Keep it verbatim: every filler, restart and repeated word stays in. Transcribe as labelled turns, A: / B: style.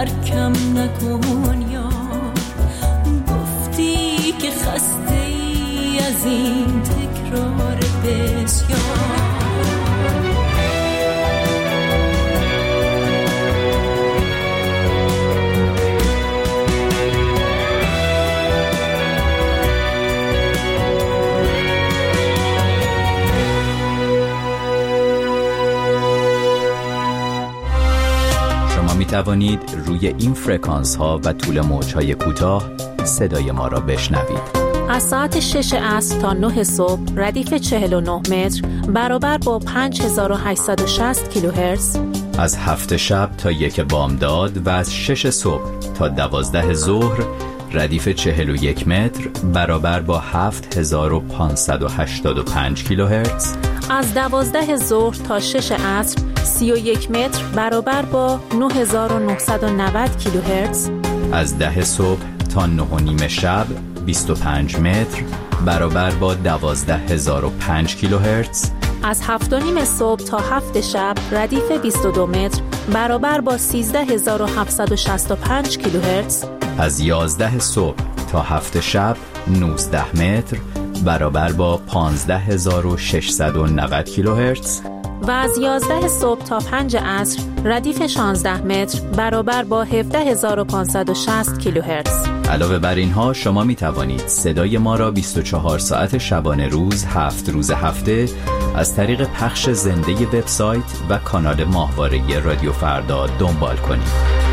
A: ترکم نکن یا گفتی که خسته ای از این تکرار بسیار.
B: می توانید روی این فرکانس ها و طول موج های کوتاه صدای ما را بشنوید.
C: از ساعت شش عصر تا نه صبح ردیف چهل و نه متر برابر با پنج هزار و هشتصد و شصت کیلوهرتز.
B: از هفت شب تا یک بامداد و از شش صبح تا دوازده ظهر ردیف چهل و یک متر برابر با هفت هزار و پانصد و هشتاد و پنج کیلوهرتز.
C: از دوازده ظهر تا شش عصر سی و یک متر برابر با نه هزار و نهصد و نود کیلوهرتز.
B: از ده صبح تا نه و نیم شب بیست و پنج متر برابر با دوازده هزار و پنج کیلوهرتز.
C: از هفت و نیم صبح تا هفت شب ردیف بیست و دو متر برابر با سیزده هزار و هفتصد و شصت و پنج کیلوهرتز.
B: از یازده صبح تا هفت شب نوزده متر برابر با پانزده هزار و ششصد و نود کیلوهرتز.
C: و از یازده صبح تا پنج عصر ردیف شانزده متر برابر با هفده هزار و پانصد و شصت کیلوهرتز.
B: علاوه بر اینها شما می توانید صدای ما را بیست و چهار ساعت شبانه روز هفت روز هفته از طریق پخش زنده وبسایت و کانال ماهواره رادیو فردا دنبال کنید.